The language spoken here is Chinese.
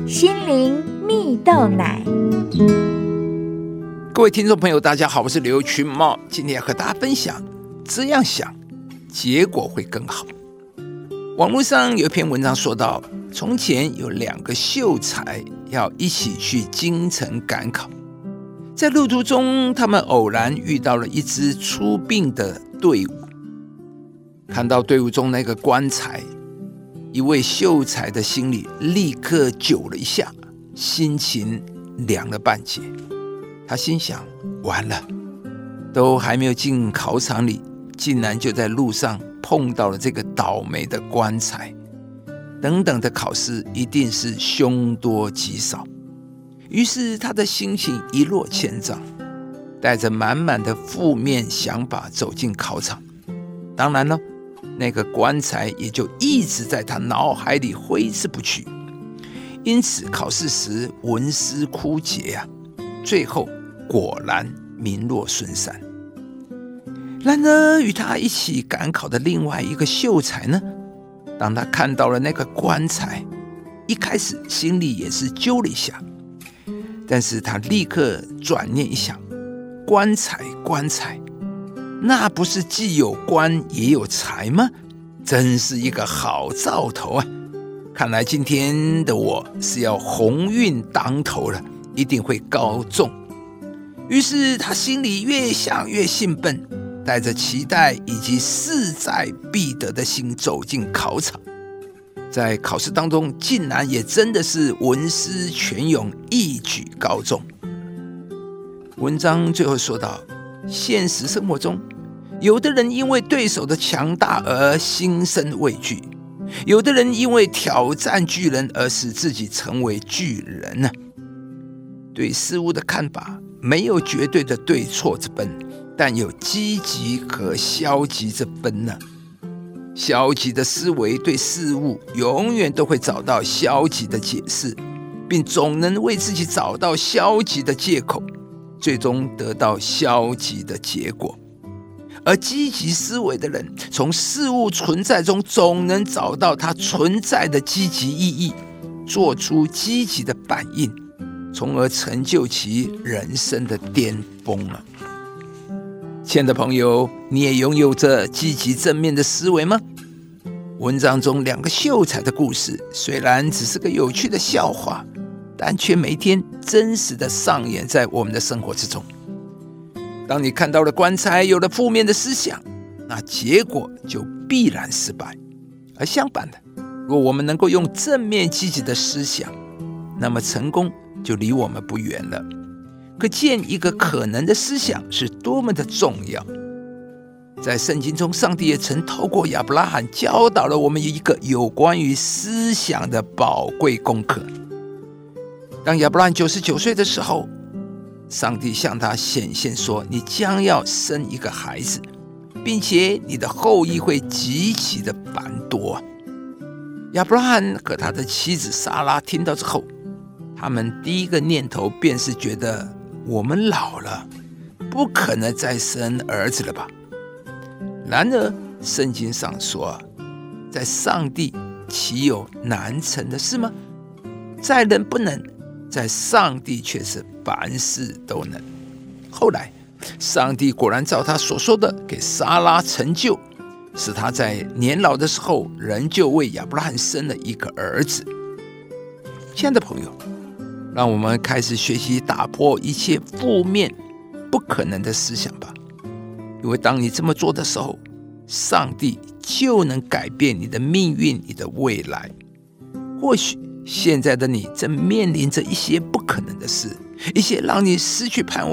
心灵蜜豆奶。 各位听众朋友大家好，我是刘群茂，今天要和大家分享这样想结果会更好。网络上有一篇文章说到，从前有2个秀才要一起去京城赶考，在路途中他们偶然遇到了一支出殡的队伍，看到队伍中那个棺材，一位秀才的心里立刻揪了一下，心情凉了半截。他心想，完了，都还没有进考场里，竟然就在路上碰到了这个倒霉的棺材，等等的考试一定是凶多吉少。于是他的心情一落千丈，带着满满的负面想法走进考场。当然了，那个棺材也就一直在他脑海里挥之不去，因此考试时文思枯竭啊，最后果然名落孙山。然而与他一起赶考的另外一个秀才呢，当他看到了那个棺材，一开始心里也是揪了一下，但是他立刻转念一想，棺材，那不是既有棺也有材吗？真是一个好兆头啊！看来今天的我是要鸿运当头了，一定会高中。于是他心里越想越兴奋，带着期待以及势在必得的心走进考场。在考试当中，竟然也真的是文思泉涌，一举高中。文章最后说到，现实生活中，有的人因为对手的强大而心生畏惧，有的人因为挑战巨人而使自己成为巨人呢。对事物的看法没有绝对的对错之分，但有积极和消极之分呢。消极的思维对事物永远都会找到消极的解释，并总能为自己找到消极的借口，最终得到消极的结果。而积极思维的人，从事物存在中总能找到它存在的积极意义，做出积极的反应，从而成就其人生的巅峰了。亲爱的朋友，你也拥有着积极正面的思维吗？文章中2个秀才的故事虽然只是个有趣的笑话，但却每天真实的上演在我们的生活之中。当你看到了棺材有了负面的思想，那结果就必然失败。而相反的，若我们能够用正面积极的思想，那么成功就离我们不远了。可见一个可能的思想是多么的重要。在圣经中，上帝也曾透过亚伯拉罕教导了我们一个有关于思想的宝贵功课。当亚伯拉罕99岁的时候，上帝向他显现说，你将要生一个孩子，并且你的后裔会极其的繁多。亚伯拉罕和他的妻子撒拉听到之后，他们第一个念头便是觉得，我们老了，不可能再生儿子了吧。然而圣经上说，在上帝岂有难成的事吗？在人不能，在上帝却是凡事都能。后来上帝果然照他所说的给撒拉成就，使他在年老的时候仍旧为亚伯拉罕生了一个儿子。亲爱的朋友，让我们开始学习打破一切负面不可能的思想吧。因为当你这么做的时候，上帝就能改变你的命运，你的未来。或许现在的你正面临着一些不可能的事，一些让你失去盼望